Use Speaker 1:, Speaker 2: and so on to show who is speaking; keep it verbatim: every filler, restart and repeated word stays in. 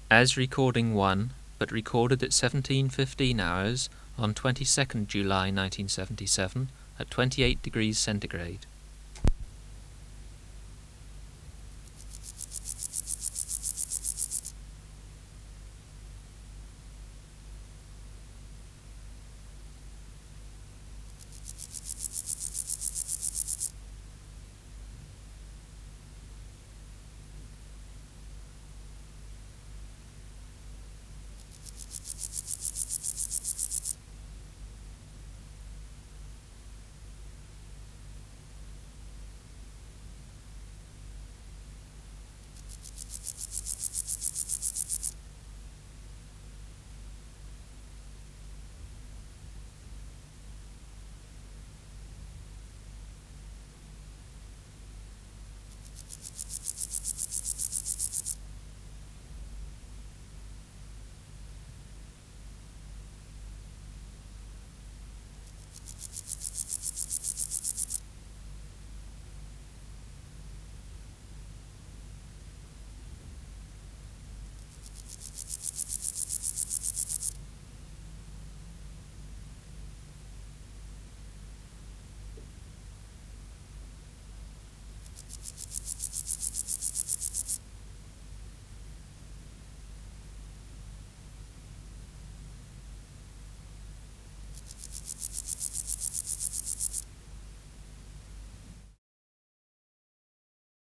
Speaker 1: as recording one, but recorded at seventeen fifteen hours on twenty-second July nineteen seventy-seven at twenty-eight degrees centigrade.